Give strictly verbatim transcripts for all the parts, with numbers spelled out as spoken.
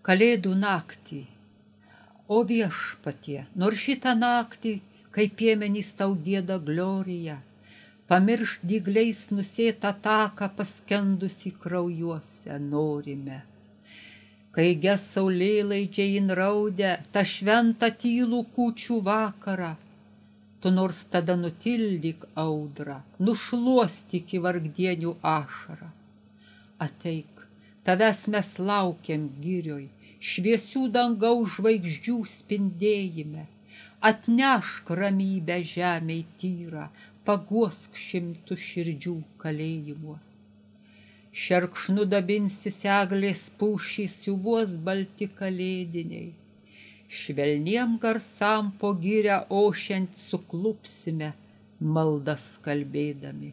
Kalėdų naktį, o viešpatie, nors šitą naktį, kai piemenys tau gieda gloriją, pamiršt dygliais nusėtą taką paskendusi kraujuose norime. Kai ges saulėlaidžiai inraudę tą šventą tylų kūčių vakarą, tu nors tada nutildyk audrą, nušluostyk į vargdienių ašarą. Ateik, tavęs mes laukiam girioj, šviesių dangaus žvaigždžių spindėjime, atnešk ramybę žemei tyrą, paguosk šimtų širdžių kalėjimuos. Šerkšnu dabinsis eglės pušys siuvuos balti kalėdiniai, švelniem garsam po girią ošiant suklupsime, maldas kalbėdami.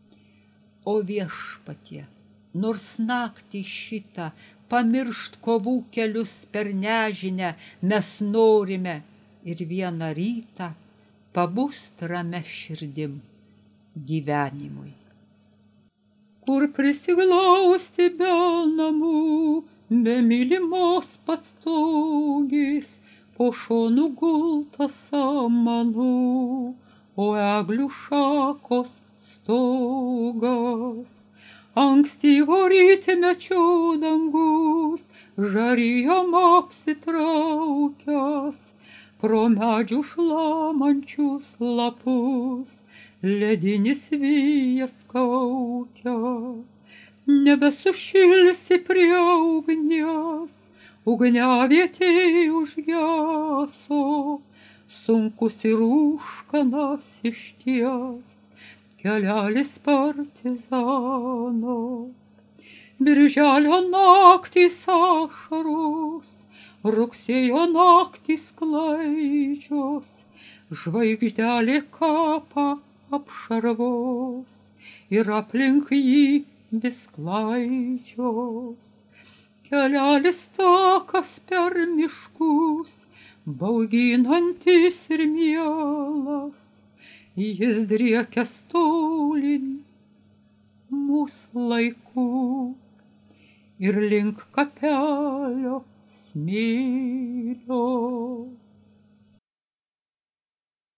O viešpatie, nors naktį šitą pamiršt kovų kelius per nežinę mes norime ir vieną rytą pabust ramia širdim gyvenimui. Kur prisiglausti be namų, be mylimos pastogės, po šonu gulta samanų, o eglių šakos stogas. Ankstyvo rytmečio dangus žarijom apsitraukęs, pro medžių šlamančius lapus ledinis vėjas kaukia. Nebesušilsi prie ugnies, ugniavietė užgeso, sunkus ir užkanas išties kelelis partizano. Birželio naktys ašaros, rugsėjo naktys klaidžios, žvaigždelė kapą apšarvos ir aplink jį vis klaidžios. Kelelis takas per miškus, bauginantis ir mielas, jis driekias tolin mūsų laikų ir link kapelio smėlio.